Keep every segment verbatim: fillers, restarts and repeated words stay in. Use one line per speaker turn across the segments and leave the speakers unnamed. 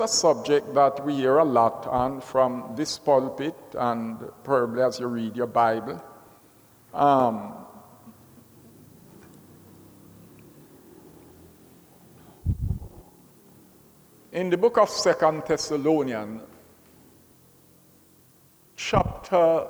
A subject that we hear a lot on from this pulpit and probably as you read your Bible. Um, in the book of Second Thessalonians, chapter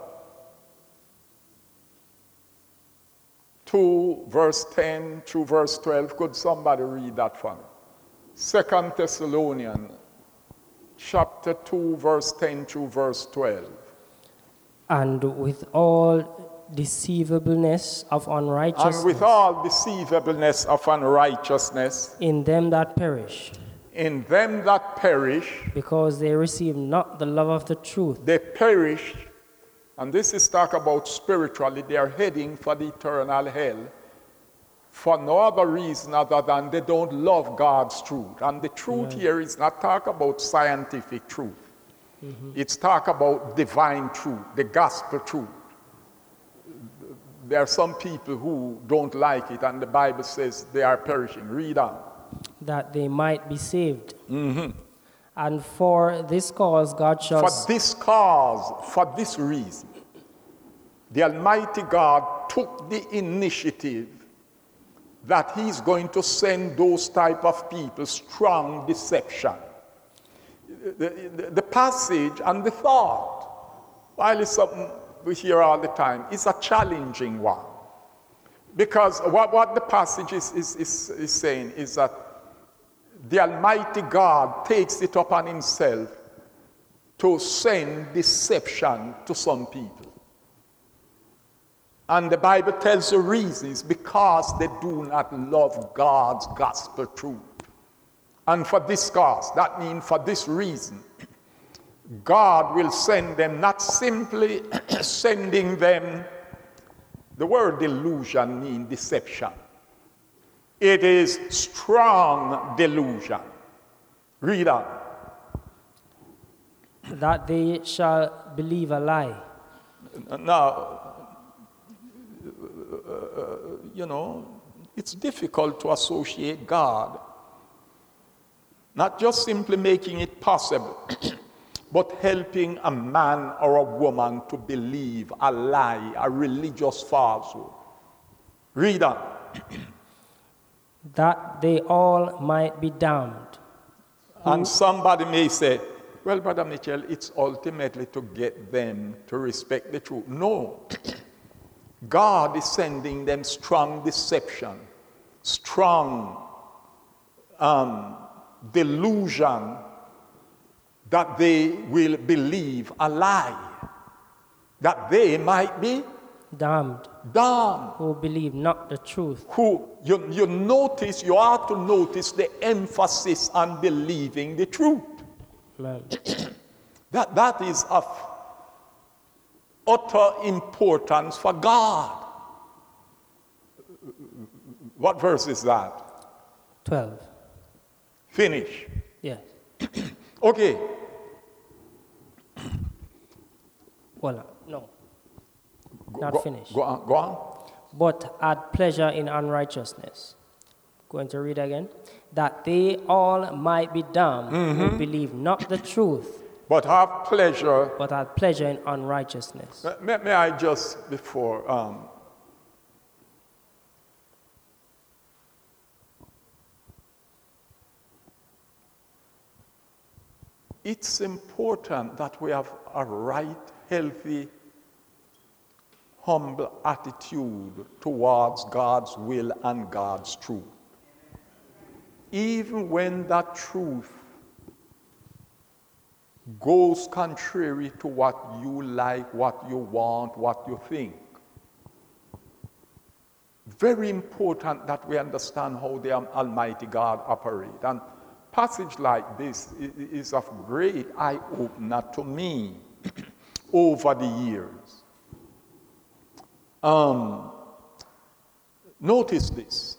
two, verse ten through verse twelve, could somebody read that for me? Second Thessalonians, chapter two, verse ten through verse twelve.
And with all deceivableness of unrighteousness.
And with all deceivableness of unrighteousness.
In them that perish.
In them that perish.
Because they receive not the love of the truth.
They perish. And this is talk about spiritually. They are heading for the eternal hell. For no other reason other than they don't love God's truth. And the truth yeah. here is not talk about scientific truth. Mm-hmm. It's talk about divine truth, the gospel truth. There are some people who don't like it, and the Bible says they are perishing. Read on.
That they might be saved.
Mm-hmm.
And for this cause God shall...
For this cause, for this reason, the Almighty God took the initiative that he's going to send those type of people strong deception. The, the, the passage and the thought, while it's something we hear all the time, is a challenging one. Because what, what the passage is, is, is, is saying is that the Almighty God takes it upon himself to send deception to some people. And the Bible tells the reasons, because they do not love God's gospel truth. And for this cause, that means for this reason, God will send them, not simply sending them, the word delusion means deception. It is strong delusion. Read on.
That they shall believe a lie.
Now, uh, you know, it's difficult to associate God, not just simply making it possible, but helping a man or a woman to believe a lie, a religious falsehood. Read on.
That they all might be damned.
And somebody may say, well, Brother Mitchell, it's ultimately to get them to respect the truth. No. God is sending them strong deception, strong um, delusion that they will believe a lie, that they might be
damned.
Damned.
Who believe not the truth.
Who, you, you notice, you ought to notice the emphasis on believing the truth.
Amen.
that, that is of utter importance for God. What verse is that?
twelve.
Finish.
Yes.
Okay.
Well, no.
Go,
Not
go,
finished.
Go on, go on.
But had pleasure in unrighteousness. Going to read again. That they all might be damned mm-hmm. who believe not the truth.
But have pleasure.
But had pleasure in unrighteousness.
May, may I just, before... Um, it's important that we have a right, healthy, humble attitude towards God's will and God's truth. Even when that truth goes contrary to what you like, what you want, what you think. Very important that we understand how the Almighty God operates. And passage like this is of great eye-opener to me over the years. Um, notice this.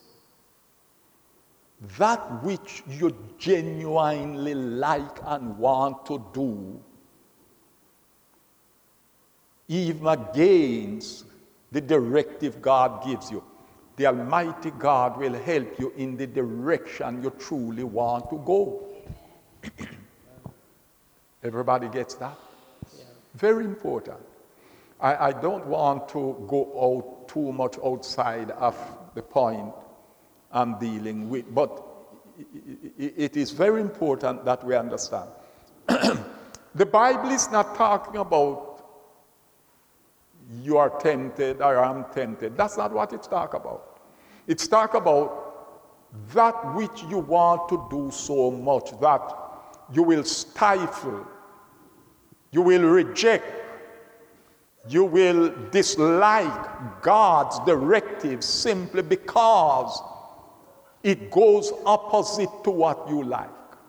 That which you genuinely like and want to do, even against the directive God gives you, the Almighty God will help you in the direction you truly want to go. Everybody gets that?
Yeah.
Very important. I, I don't want to go out too much outside of the point I'm dealing with, but it, it is very important that we understand. The Bible is not talking about you are tempted or I'm tempted. That's not what it's talking about. It's talking about that which you want to do so much that you will stifle, you will reject, you will dislike God's directive simply because it goes opposite to what you like.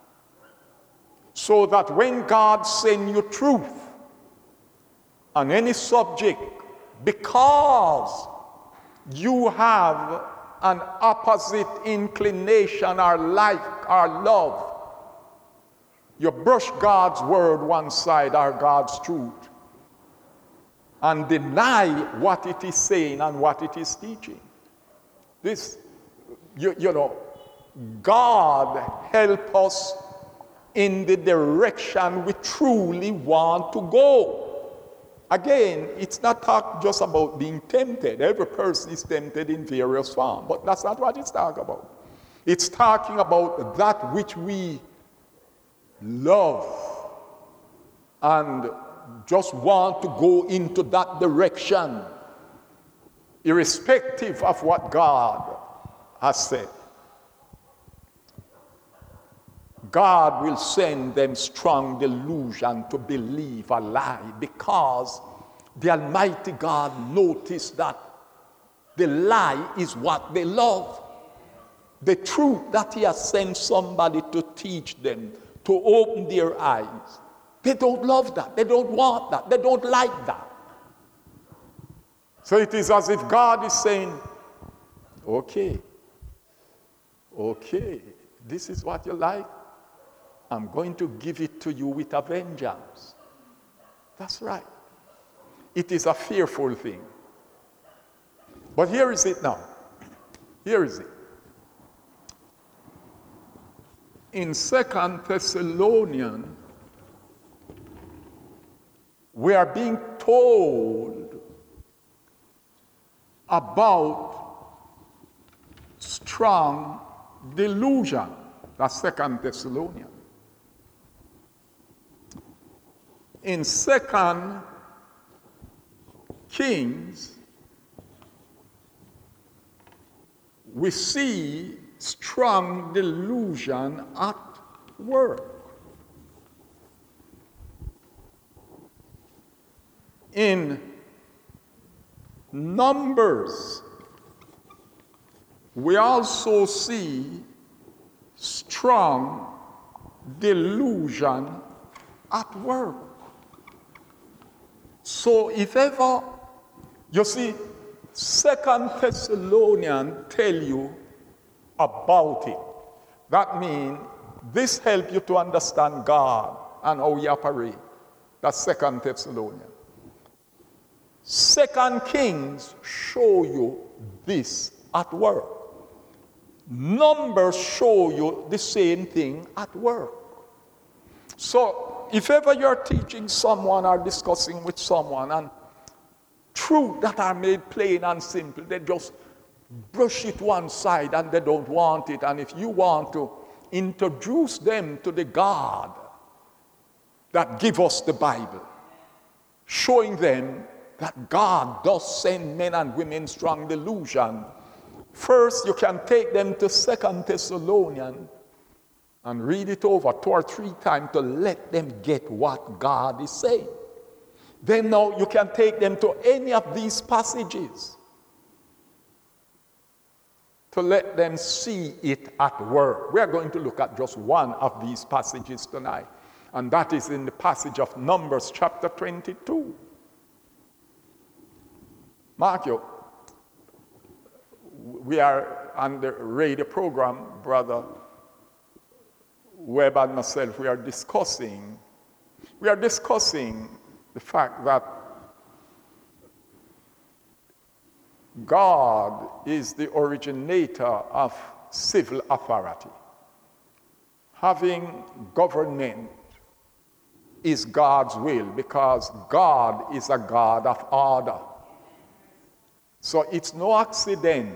So that when God sends you truth on any subject, because you have an opposite inclination or like or love, you brush God's word one side or God's truth and deny what it is saying and what it is teaching. This, you, you know, God help us in the direction we truly want to go. Again, it's not talk just about being tempted. Every person is tempted in various forms, but that's not what it's talking about. It's talking about that which we love and just want to go into that direction, irrespective of what God has said. God will send them strong delusion to believe a lie because the Almighty God noticed that the lie is what they love. The truth that He has sent somebody to teach them, to open their eyes, they don't love that. They don't want that. They don't like that. So it is as if God is saying, okay, okay, this is what you like. I'm going to give it to you with a vengeance. That's right. It is a fearful thing. But here is it now. Here is it. In Second Thessalonians, we are being told about strong delusion. That's Second Thessalonians. In Second Kings, we see strong delusion at work. In Numbers, we also see strong delusion at work. So if ever, you see, Second Thessalonians tell you about it. That means this helps you to understand God and how He operates. That's Second Thessalonians. Second Kings show you this at work. Numbers show you the same thing at work. So if ever you're teaching someone or discussing with someone and truth that are made plain and simple, they just brush it one side and they don't want it. And if you want to introduce them to the God that give us the Bible, showing them that God does send men and women strong delusion, first you can take them to Second Thessalonians and read it over two or three times to let them get what God is saying. Then now you can take them to any of these passages to let them see it at work. We are going to look at just one of these passages tonight, and that is in the passage of Numbers chapter twenty-two. Mark you, we are on the radio program, Brother Webb and myself, we are discussing, we are discussing the fact that God is the originator of civil authority. Having government is God's will, because God is a God of order. So it's no accident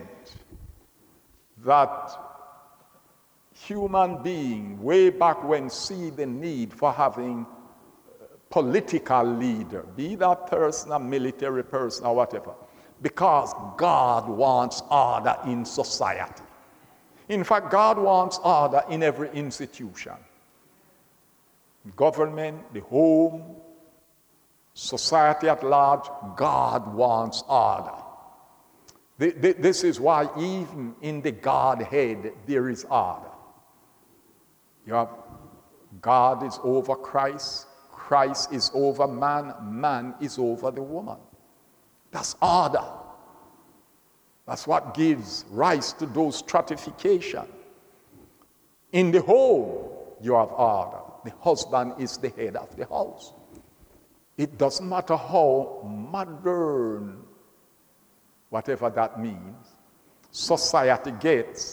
that human beings way back when see the need for having a political leader, be that person a military person or whatever, because God wants order in society. In fact, God wants order in every institution. Government, the home, society at large, God wants order. This is why even in the Godhead there is order. You have God is over Christ, Christ is over man, man is over the woman. That's order. That's what gives rise to those stratification. In the home, you have order. The husband is the head of the house. It doesn't matter how modern, whatever that means, society gets,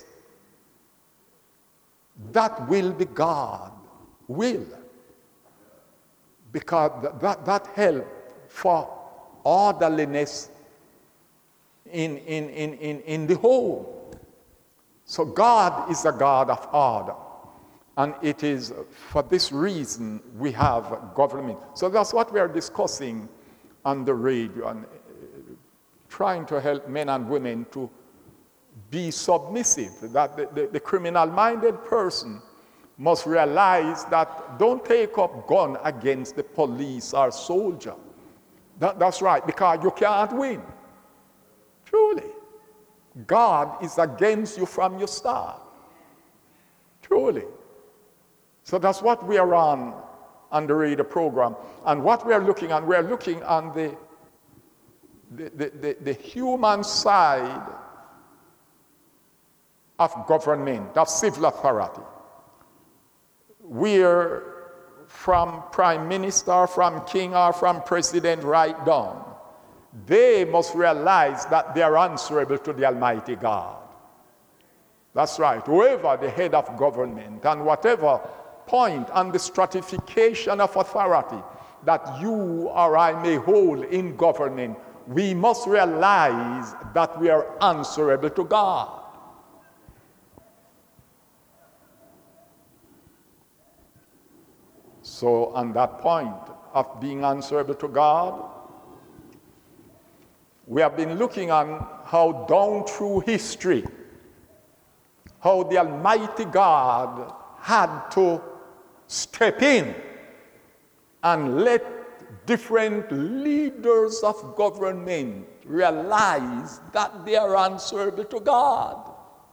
that will be God will. Because that, that help for orderliness in, in, in, in, in the home. So God is a God of order. And it is for this reason we have government. So that's what we are discussing on the radio, and uh, trying to help men and women to be submissive. That the, the, the criminal-minded person must realize that don't take up gun against the police or soldier. That, that's right, because you can't win. Truly. God is against you from your start. Truly. So that's what we are on, on the radio program. And what we are looking at, we are looking on the, the, the, the, the human side of government, of civil authority. We're from prime minister, from king, or from president right down. They must realize that they are answerable to the Almighty God. That's right. Whoever the head of government and whatever point on the stratification of authority that you or I may hold in government, we must realize that we are answerable to God. So on that point of being answerable to God, we have been looking on how down through history, how the Almighty God had to step in and let different leaders of government realize that they are answerable to God.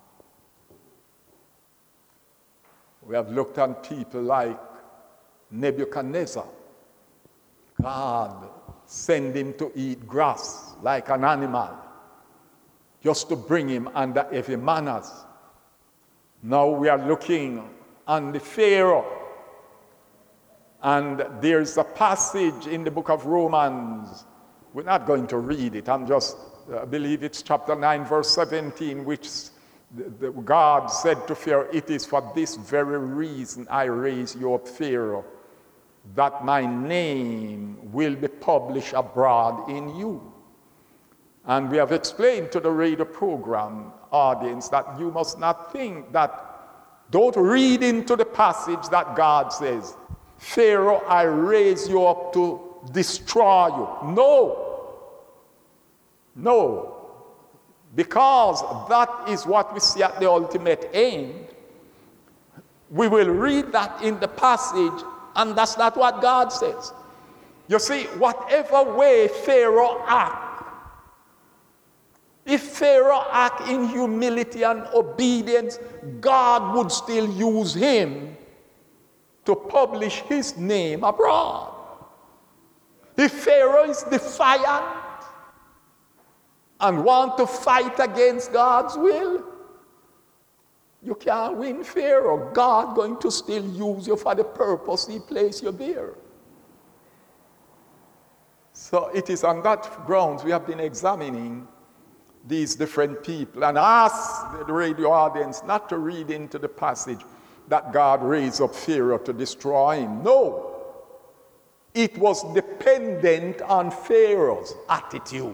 We have looked at people like Nebuchadnezzar. God sent him to eat grass like an animal, just to bring him under heavy manners. Now we are looking on the Pharaoh. And there's a passage in the book of Romans. We're not going to read it. I'm just, I believe it's chapter nine, verse seventeen, which the, the God said to Pharaoh, "It is for this very reason I raise you up, Pharaoh, that my name will be published abroad in you." And we have explained to the radio program audience that you must not think that, don't read into the passage that God says, "Pharaoh, I raise you up to destroy you." No. No. Because that is what we see at the ultimate end. We will read that in the passage, and that's not what God says. You see, whatever way Pharaoh acts, if Pharaoh acts in humility and obedience, God would still use him to publish his name abroad. If Pharaoh is defiant and want to fight against God's will, you can't win Pharaoh. God going to still use you for the purpose he placed you there. So it is on that grounds we have been examining these different people and ask the radio audience not to read into the passage that God raised up Pharaoh to destroy him. No. It was dependent on Pharaoh's attitude.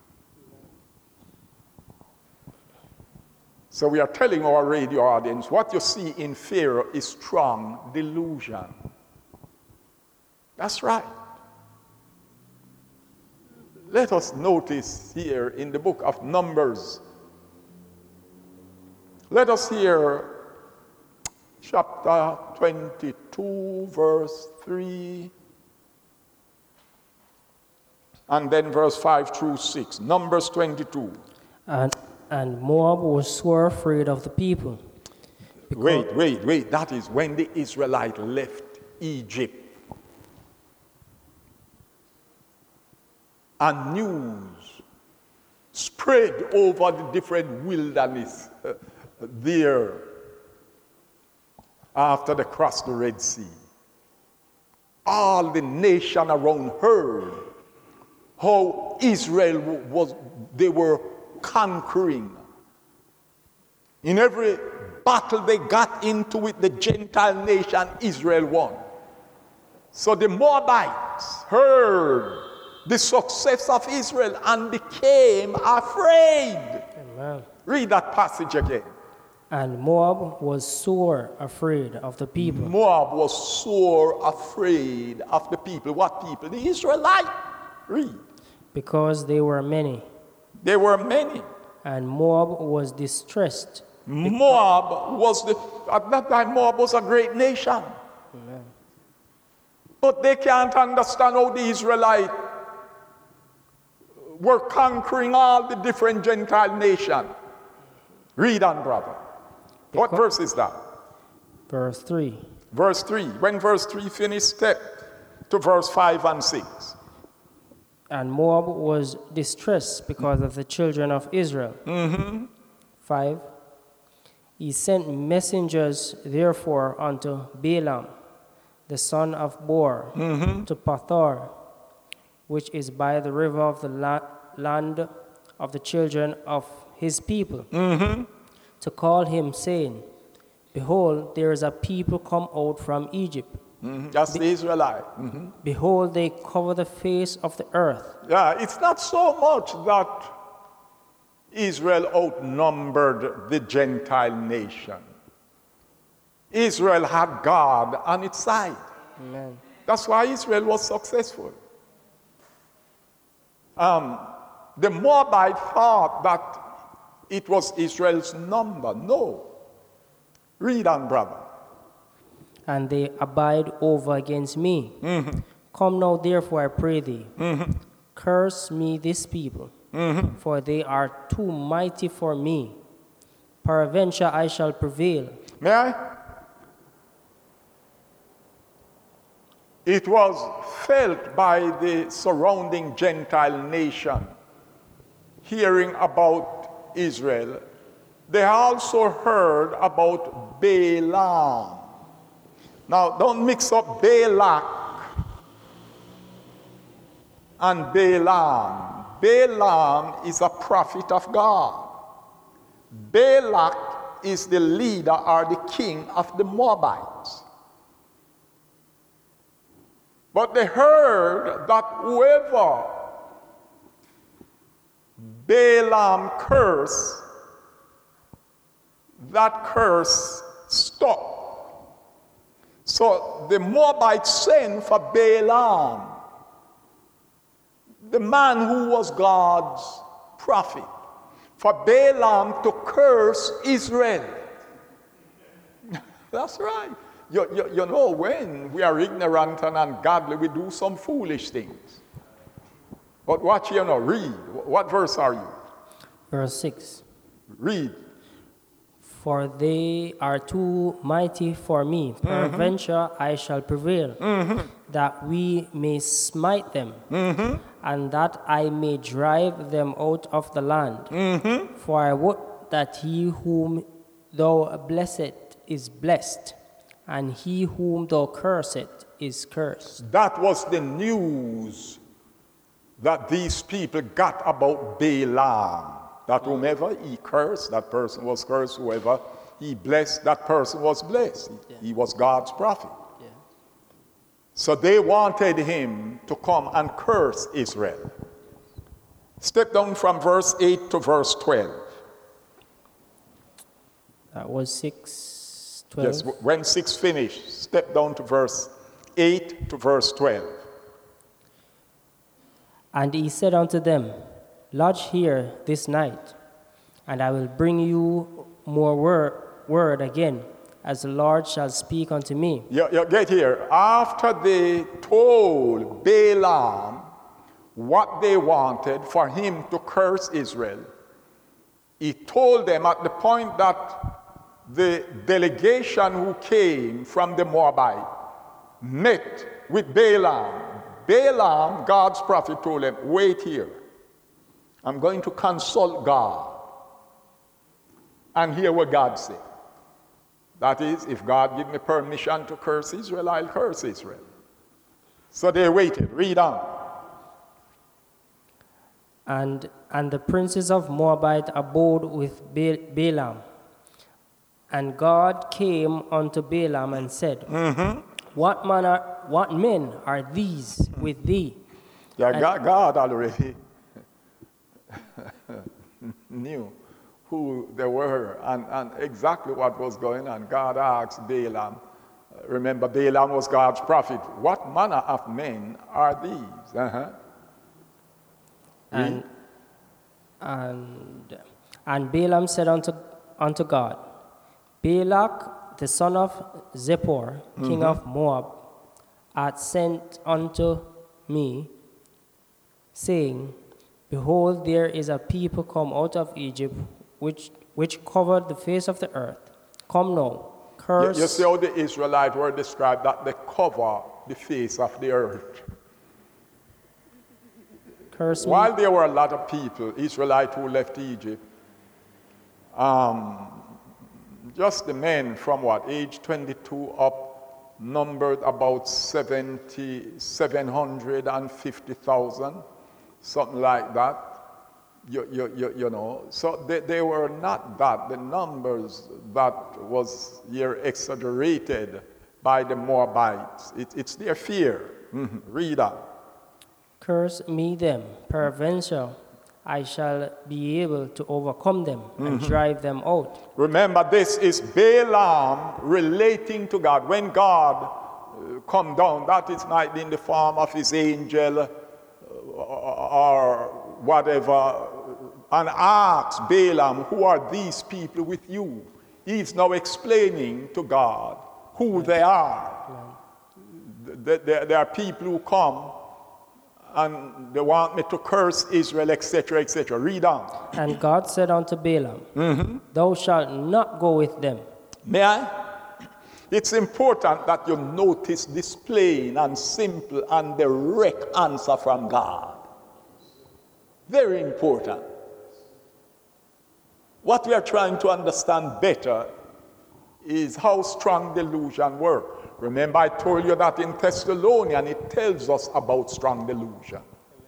So we are telling our radio audience, what you see in Pharaoh is strong delusion. That's right. Let us notice here in the book of Numbers. Let us hear chapter twenty-two, verse three, and then verse five through six. Numbers twenty-two.
And, and Moab was sore afraid of the people.
Wait, wait, wait. That is when the Israelites left Egypt. And news spread over the different wilderness uh, there after they crossed the Red Sea. All the nation around heard how Israel was, they were conquering. In every battle they got into with the Gentile nation, Israel won. So the Moabites heard the success of Israel and became afraid.
Amen.
Read that passage again.
And Moab was sore afraid of the people.
Moab was sore afraid of the people. What people? The Israelites. Read.
Because they were many.
There were many.
And Moab was distressed.
Moab was the, at that time Moab was a great nation.
Amen.
But they can't understand how the Israelites were conquering all the different Gentile nations. Read on, brother. What verse is that?
Verse three.
Verse three. When verse three finished, step to verse five and six.
And Moab was distressed because of the children of Israel.
Mm-hmm.
five. He sent messengers, therefore, unto Balaam, the son of Beor,
Mm-hmm.
to Pethor, which is by the river of the la- land of the children of his people,
Mm-hmm.
to call him, saying, Behold, there is a people come out from Egypt.
Mm-hmm. That's the Israelite. Mm-hmm.
Behold, they cover the face of the earth.
Yeah, it's not so much that Israel outnumbered the Gentile nation. Israel had God on its side.
Amen.
That's why Israel was successful. Um, the Moabite thought that it was Israel's number. No. Read on, brother.
And they abide over against me.
Mm-hmm.
Come now, therefore, I pray thee,
Mm-hmm.
curse me this people,
Mm-hmm.
for they are too mighty for me. Peradventure I shall prevail.
May I? It was felt by the surrounding Gentile nation, hearing about Israel. They also heard about Balaam. Now, don't mix up Balak and Balaam. Balaam is a prophet of God. Balak is the leader or the king of the Moabites. But they heard that whoever Balaam cursed, that curse stopped. So the Moabites sent for Balaam, the man who was God's prophet, for Balaam to curse Israel. That's right. You, you, you know, when we are ignorant and ungodly, we do some foolish things. But watch here now, read. What verse are you?
Verse six.
Read.
For they are too mighty for me. Peradventure I shall prevail,
Mm-hmm.
that we may smite them,
Mm-hmm.
and that I may drive them out of the land.
Mm-hmm.
For I would that he whom thou blessest is blessed, and he whom thou cursest is cursed.
That was the news that these people got about Balaam. That whomever he cursed, that person was cursed. Whoever he blessed, that person was blessed.
Yeah.
He was God's prophet.
Yeah.
So they wanted him to come and curse Israel. Step down from verse eight to verse twelve.
That was six, twelve.
Yes, when six finished, step down to verse eight to verse twelve.
And he said unto them, Lodge here this night, and I will bring you more word, word again, as the Lord shall speak unto me.
You, you get here. After they told Balaam what they wanted for him to curse Israel, he told them at the point that the delegation who came from the Moabite met with Balaam. Balaam, God's prophet, told them, wait here. I'm going to consult God and hear what God said. That is, if God give me permission to curse Israel, I'll curse Israel. So they waited. Read on.
And, and the princes of Moabite abode with ba- Balaam. And God came unto Balaam and said, mm-hmm. What manner, what men are these with thee?
Yeah,
and
God, God already knew who they were and, and exactly what was going on. God asked Balaam, remember Balaam was God's prophet, what manner of men are these? Uh-huh.
And, and, and Balaam said unto, unto God, Balak, the son of Zippor, king mm-hmm. of Moab, hath sent unto me, saying, Behold, there is a people come out of Egypt, which which covered the face of the earth. Come now, curse.
You, you see how the Israelites were described, that they cover the face of the earth.
Curse me.
While there were a lot of people, Israelites who left Egypt, um, just the men from what, age twenty-two up, numbered about seventy, seven hundred fifty thousand, something like that. You, you, you, you know, so they, they were not that. The numbers that was here exaggerated by the Moabites. It, it's their fear. Mm-hmm. Read on.
Curse me them, peradventure I shall be able to overcome them mm-hmm. and drive them out.
Remember, this is Balaam relating to God. When God uh, come down, that is not in the form of his angel uh, or whatever, and asks Balaam, who are these people with you? He's now explaining to God who yeah. they are. Yeah. There, there are people who come and they want me to curse Israel, et cetera, et cetera. Read on.
And God said unto Balaam, mm-hmm. Thou shalt not go with them.
May I? It's important that you notice this plain and simple and direct answer from God. Very important. What we are trying to understand better is how strong delusion works. Remember, I told you that in Thessalonians, it tells us about strong delusion.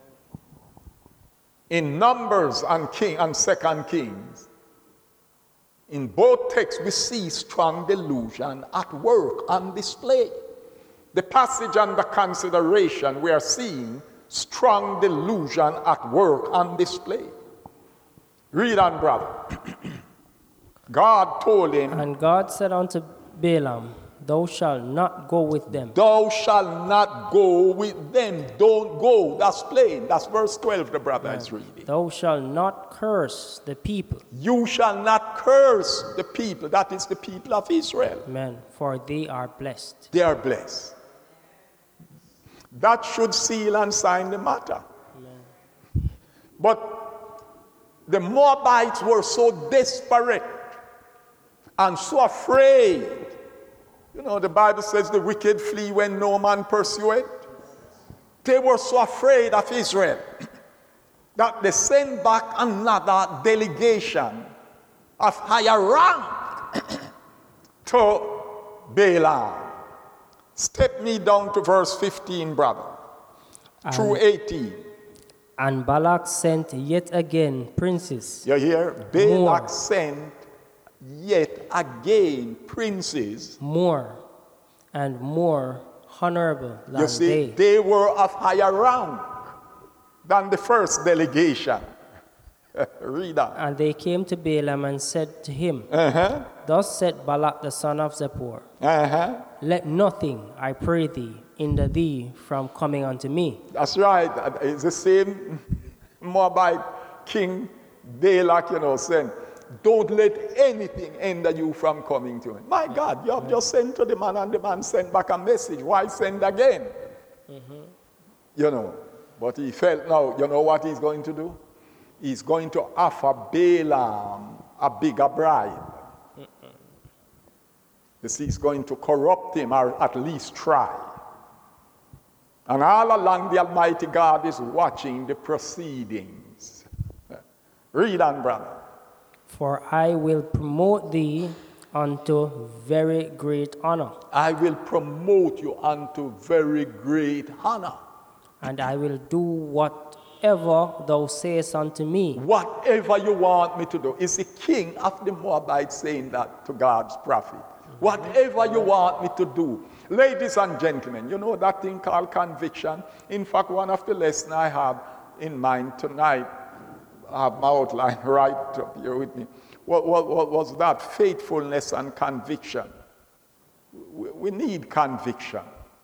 In Numbers and King and Second Kings, in both texts, we see strong delusion at work on display. The passage under consideration, we are seeing strong delusion at work on display. Read on, brother. God told him,
and God said unto Balaam, Thou shalt not go with them.
Thou shalt not go with them. Don't go. That's plain. That's verse twelve the brother yeah. is reading.
Thou shalt not curse the people.
You shall not curse the people. That is the people of Israel.
Amen. For they are blessed.
They are blessed. That should seal and sign the matter. Amen. But the Moabites were so desperate and so afraid. You know, the Bible says the wicked flee when no man pursueth. They were so afraid of Israel that they sent back another delegation of higher rank to Balaam. Step me down to verse fifteen, brother, and, through eighteen.
And Balak sent yet again princes.
You hear? Balak more. sent yet again princes.
More and more honorable than
You see,
they.
they were of higher rank than the first delegation. Read on.
And they came to Balaam and said to him,
Uh-huh.
Thus said Balak the son of Zippor,
Uh-huh.
Let nothing, I pray thee, hinder thee from coming unto me.
That's right. It's the same Moabite king Balak, you know, saying, don't let anything hinder you from coming to him. My God, you have just sent to the man and the man sent back a message. Why send again? Mm-hmm. You know, but he felt now, you know what he's going to do? He's going to offer Balaam a bigger bribe. Mm-mm. You see, he's going to corrupt him or at least try. And all along the Almighty God is watching the proceedings. Read on, brother.
For I will promote thee unto very great honor.
I will promote you unto very great honor.
And I will do whatever thou sayest unto me.
Whatever you want me to do. Is the king of the Moabites saying that to God's prophet? Mm-hmm. Whatever you want me to do. Ladies and gentlemen, you know that thing called conviction? In fact, one of the lessons I have in mind tonight, I have my outline right up here with me. What, what, what was that? Faithfulness and conviction. We, we need conviction.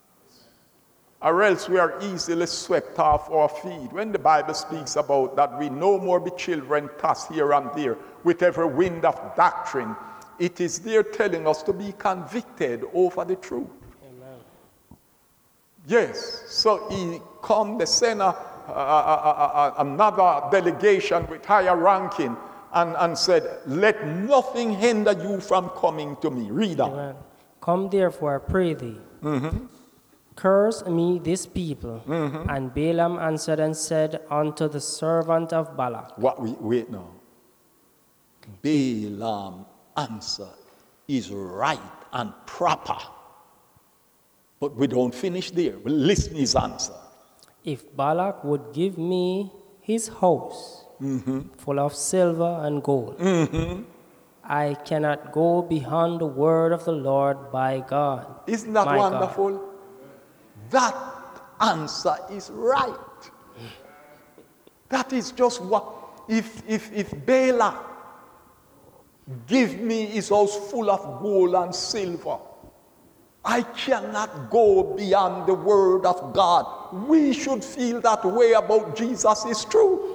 Or else we are easily swept off our feet. When the Bible speaks about that we no more be children tossed here and there with every wind of doctrine, it is there telling us to be convicted over the truth.
Amen.
Yes, so he come, the sender, uh, uh, uh, uh, another delegation with higher ranking, and, and said, let nothing hinder you from coming to me. Read on.
Amen. Come therefore, I pray thee.
Mm-hmm.
Curse me this people.
Mm-hmm.
And Balaam answered and said unto the servant of Balak.
What we wait now. Balaam answer is right and proper. But we don't finish there. We listen his answer.
If Balak would give me his house
Mm-hmm.
full of silver and gold,
Mm-hmm.
I cannot go beyond the word of the Lord by God.
Isn't that
my
wonderful?
God.
That answer is right. That is just what, if, if, if Balak give me his house full of gold and silver, I cannot go beyond the word of God. We should feel that way about Jesus is true.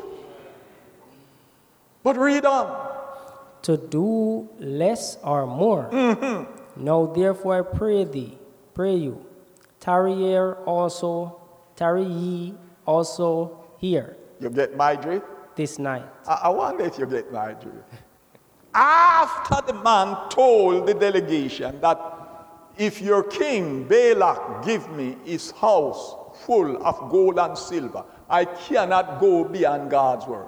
But read on.
To do less or more.
Mm-hmm.
Now therefore I pray thee, pray you, tarry here also, tarry ye also here
You get my drift?
this night.
I, I wonder if you get my drift. After the man told the delegation that if your king Balak give me his house full of gold and silver, I cannot go beyond God's word.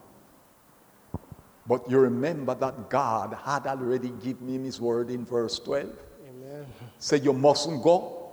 But you remember that God had already given him his word in verse twelve.
Amen.
Say you mustn't go.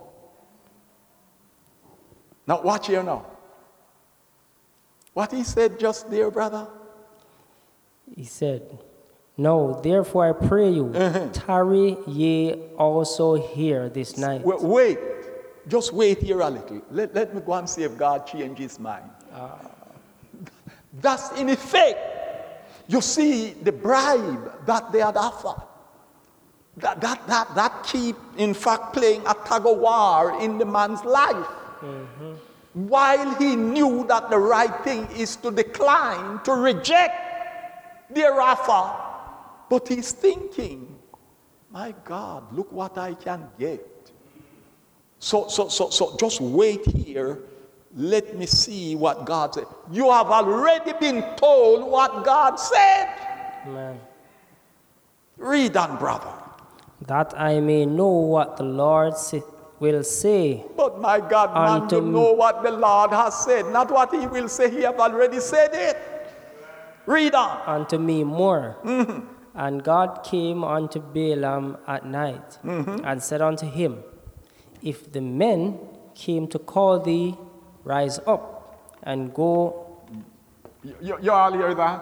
Now watch here now. What he said just there, brother?
He said, No, therefore I pray you,
Uh-huh.
tarry ye also here this night.
Wait, wait. Just wait here a little. Let, let me go and see if God changed his mind. That's in effect. You see the bribe that they had offered. That, that, that, that keep, in fact, playing a tug of war in the man's life. Mm-hmm. While he knew that the right thing is to decline, to reject their offer. But he's thinking, my God, look what I can get. So, so, so, so just wait here. Let me see what God said. You have already been told what God said.
Amen.
Read on, brother.
That I may know what the Lord say, will say.
But my God, man,
Unto
you
me.
know what the Lord has said. Not what he will say. He have already said it. Read on.
Unto me more.
Mm-hmm.
And God came unto Balaam at night,
Mm-hmm.
and said unto him, If the men came to call thee, rise up and go.
You, you, you all hear that?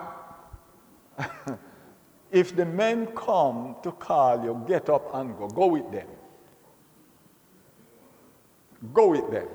If the men come to call you, get up and go. Go with them. Go with them.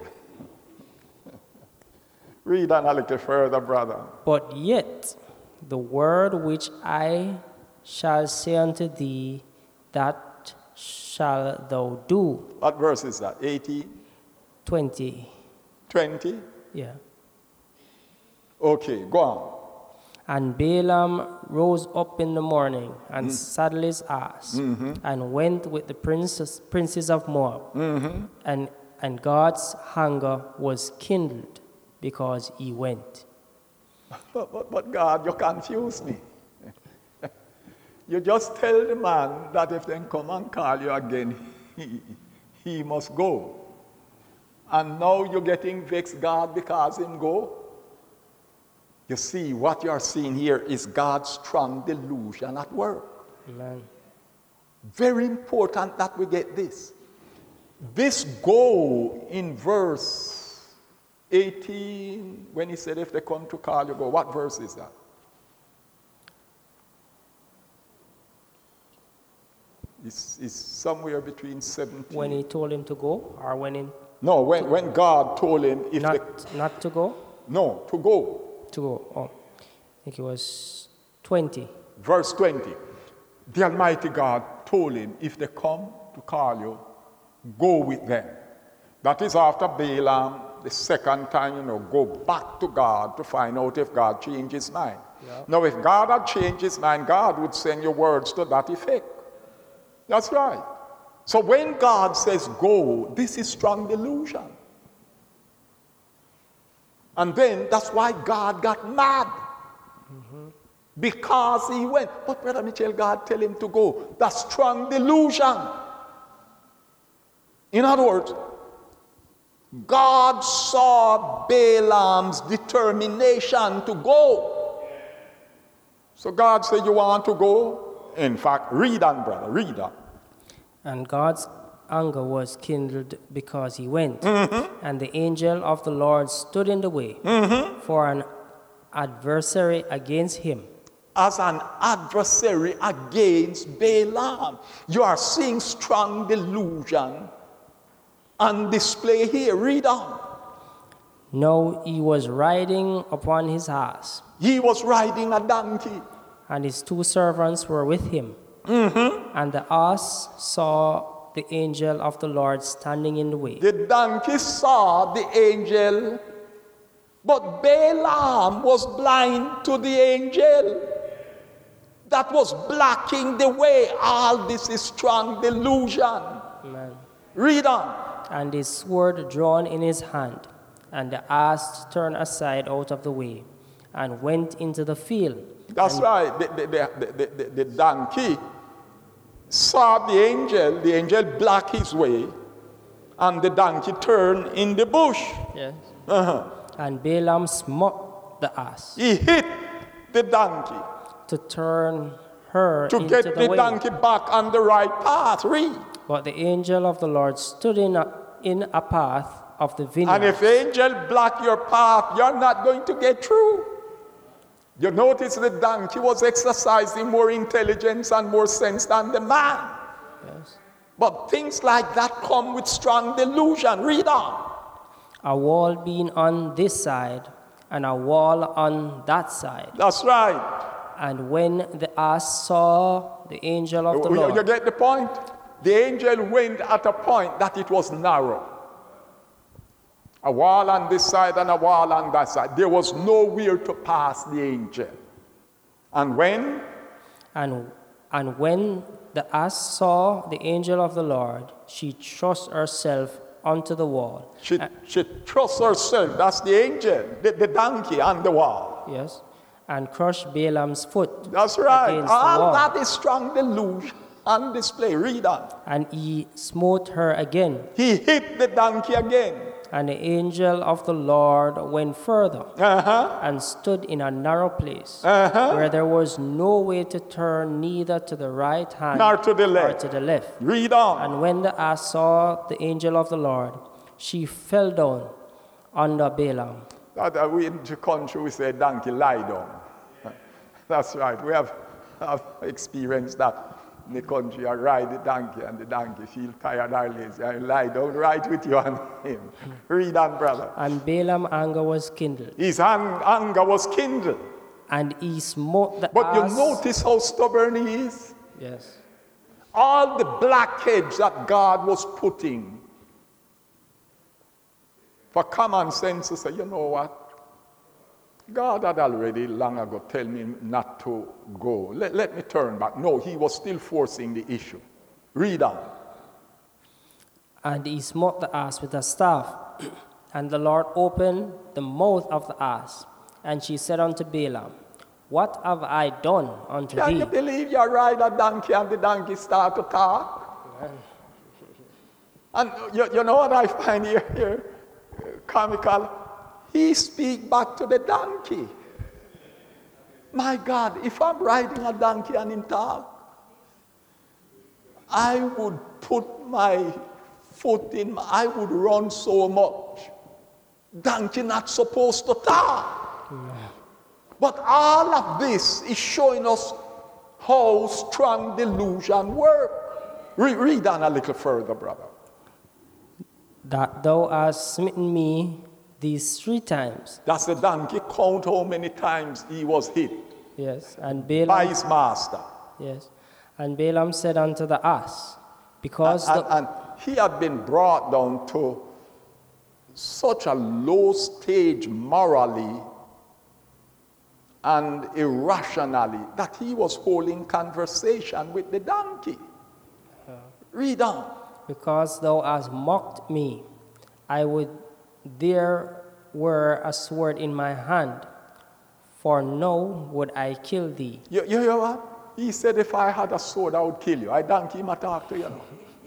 Read on a little further, brother.
But yet the word which I shall say unto thee, that shall thou do.
What verse is that? eighteen?
twenty.
twenty?
Yeah.
Okay, go on.
And Balaam rose up in the morning and mm. saddled his ass mm-hmm. and went with the princes, princes of Moab. Mm-hmm. And, and God's anger was kindled because he went.
But, but, but God, you confuse me. You just tell the man that if they come and call you again, he, he must go. And now you're getting vexed God because him go. You see, what you are seeing here is God's strong delusion at work.
Amen.
Very important that we get this. This go in verse eighteen, when he said, if they come to call you, go. What verse is that? It's, it's somewhere between seventeen.
When he told him to go, or when he...
No, when, when God told him if
not,
they...
Not to go?
No, to go.
To go, oh. I think it was twenty.
Verse twenty. The Almighty God told him, if they come to call you, go with them. That is after Balaam, the second time, you know, go back to God to find out if God changed his mind. Yeah. Now, if God had changed his mind, God would send you words to that effect. That's right. So when God says go, this is strong delusion. And then that's why God got mad. Mm-hmm. Because he went. But Brother Mitchell, God tell him to go. That's strong delusion. In other words, God saw Balaam's determination to go. So God said, you want to go? In fact, read on, brother, read on.
And God's anger was kindled because he went. Mm-hmm. And the angel of the Lord stood in the way mm-hmm. for an adversary against him.
As an adversary against Balaam. You are seeing strong delusion on display here. Read on.
Now he was riding upon his ass.
He was riding a donkey.
And his two servants were with him. Mm-hmm. And the ass saw the angel of the Lord standing in the way.
The donkey saw the angel, but Balaam was blind to the angel. That was blocking the way. All this is strong delusion.
Amen.
Read on.
And his sword drawn in his hand, and the ass turned aside out of the way, and went into the field.
That's and right. The, the, the, the, the donkey saw the angel. The angel blocked his way, and the donkey turned in the bush.
Yes.
Uh-huh.
And Balaam smote the ass.
He hit the donkey
to turn her
to
into
get
the,
the
way.
donkey back on the right path. Read.
But the angel of the Lord stood in a, in a path of the vineyard.
And if angel block your path, you're not going to get through. You notice the donkey was exercising more intelligence and more sense than the man.
Yes.
But things like that come with strong delusion. Read on.
A wall being on this side and a wall on that side.
That's right.
And when the ass saw the angel of the
you,
Lord.
You get the point? The angel went at a point that it was narrow. A wall on this side and a wall on that side. There was nowhere to pass the angel. And when?
And, and when the ass saw the angel of the Lord, she thrust herself onto the wall.
She, uh, she thrust herself, that's the angel, the, the donkey on the wall.
Yes. And crushed Balaam's foot.
That's right.
Against
All
the wall.
that is strong delusion on display. Read on.
And he smote her again.
He hit the donkey again.
And the angel of the Lord went further uh-huh. and stood in a narrow place uh-huh. where there was no way to turn neither to the right hand
nor to the left.
Nor to the left.
Read on.
And when the ass saw the angel of the Lord, she fell down under Balaam.
That, uh, we in the country we say donkey lie down. That's right. We have, have experienced that. in the country, I ride the donkey and the donkey feel tired or lazy. I lie down right with you and him. Read on, brother.
And Balaam's anger was kindled,
His ang- anger was kindled.
and he smote the
But you
ass.
notice how stubborn he is?
Yes.
All the blackheads that God was putting for common sense to say, you know what? God had already long ago tell me not to go. Let, let me turn back. No, he was still forcing the issue. Read on.
And he smote the ass with a staff. And the Lord opened the mouth of the ass. And she said unto Balaam, What have I done unto
Can
thee?
you believe you ride a donkey and the donkey start to talk? And you, you know what I find here, here uh, comical? He speak back to the donkey. My God, if I'm riding a donkey and him talk, I would put my foot in, my, I would run so much. Donkey not supposed to talk. No. But all of this is showing us how strong delusion works. Re- read on a little further, brother.
That thou hast smitten me these three times.
That's the donkey count how many times he was hit.
Yes. And Balaam,
by his master.
Yes. And Balaam said unto the ass, because
and,
the,
and, and he had been brought down to such a low stage morally and irrationally that he was holding conversation with the donkey. Uh, Read on.
Because thou hast mocked me, I would there were a sword in my hand, for now would I kill thee.
You, you hear what? He said, if I had a sword, I would kill you. I donkey him talk to you now.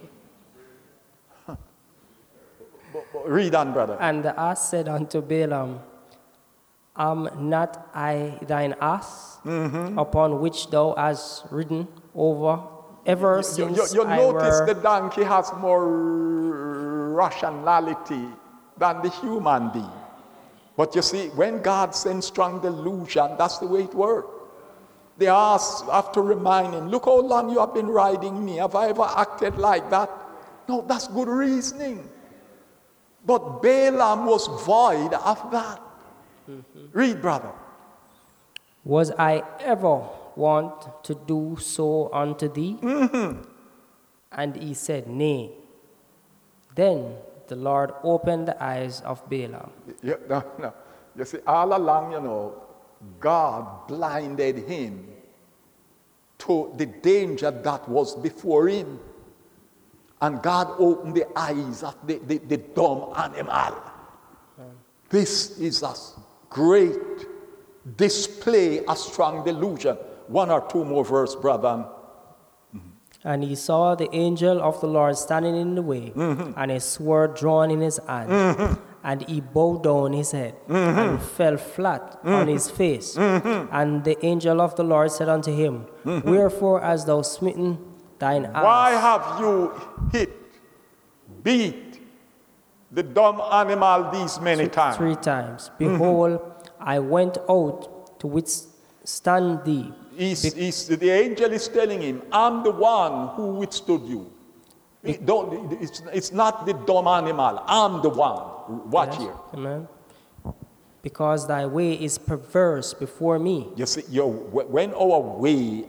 but, but read on, brother.
And the ass said unto Balaam, Am not I thine ass, mm-hmm. upon which thou hast ridden over ever
you,
since
you, you, you
I
notice
were...
the donkey has more rationality than the human being. But you see, when God sends strong delusion, that's the way it works. The ass have to remind him, look how long you have been riding me. Have I ever acted like that? No, that's good reasoning. But Balaam was void of that. Mm-hmm. Read, brother.
Was I ever want to do so unto thee?
Mm-hmm.
And he said, Nay. Then the Lord opened the eyes of Balaam.
Yeah, no, no. You see, all along, you know, God blinded him to the danger that was before him. And God opened the eyes of the, the, the dumb animal. Mm. This is a great display of strong delusion. One or two more verse, brother.
And he saw the angel of the Lord standing in the way, mm-hmm. and a sword drawn in his hand. Mm-hmm. And he bowed down his head, mm-hmm. and fell flat mm-hmm. on his face. Mm-hmm. And the angel of the Lord said unto him, mm-hmm. Wherefore hast thou smitten thine ass?
Why have you hit, beat the dumb animal these many
Th-
times?
Three times. Behold, mm-hmm. I went out to withstand thee.
He's, he's, the angel is telling him, I'm the one who withstood you. It, don't, it's, it's not the dumb animal. I'm the one. Watch yes. here.
Amen. Because thy way is perverse before me.
You see, your, when our way,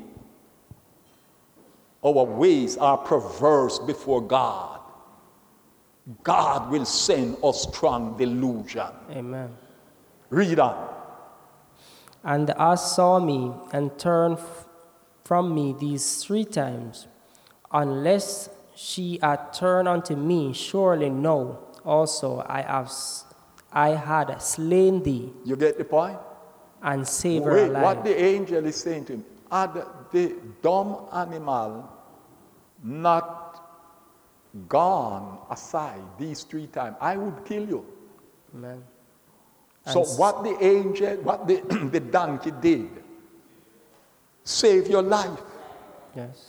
our ways are perverse before God, God will send us strong delusion.
Amen.
Read on.
And the ass saw me and turned f- from me these three times. Unless she had turned unto me, surely no, also I have s- I had slain thee.
You get the point?
And saved her
Wait,
alive.
what the angel is saying to him, had the dumb animal not gone aside these three times, I would kill you.
Amen.
So
And
what the angel, what the, the donkey did, save your life.
Yes.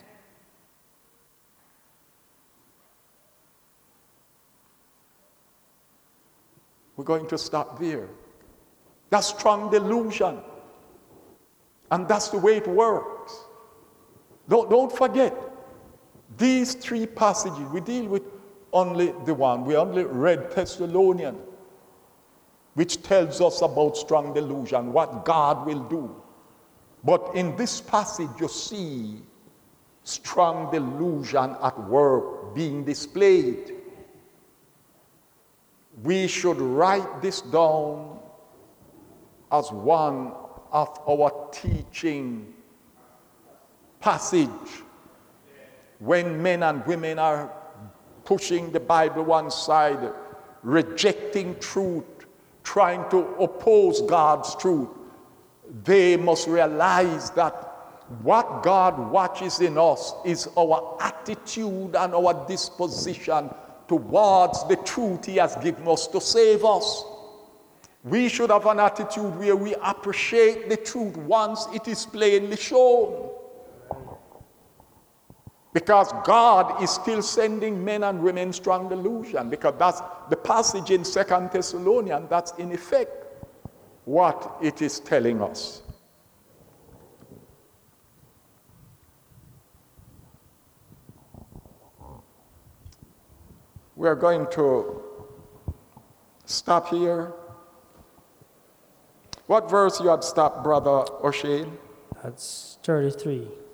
We're going to stop there. That's strong delusion. And that's the way it works. Don't, don't forget, These three passages, we deal with only the one. We only read Thessalonians, which tells us about strong delusion, what God will do. But in this passage, you see strong delusion at work being displayed. We should write this down as one of our teaching passage when men and women are pushing the Bible one side, rejecting truth, trying to oppose God's truth. They must realize that what God watches in us is our attitude and our disposition towards the truth he has given us to save us. We should have an attitude where we appreciate the truth once it is plainly shown. Because God is still sending men and women strong delusion, because that's the passage in Second Thessalonians, that's in effect what it is telling us. We're going to stop here. What verse you had stopped, Brother O'Shane?
That's thirty-three.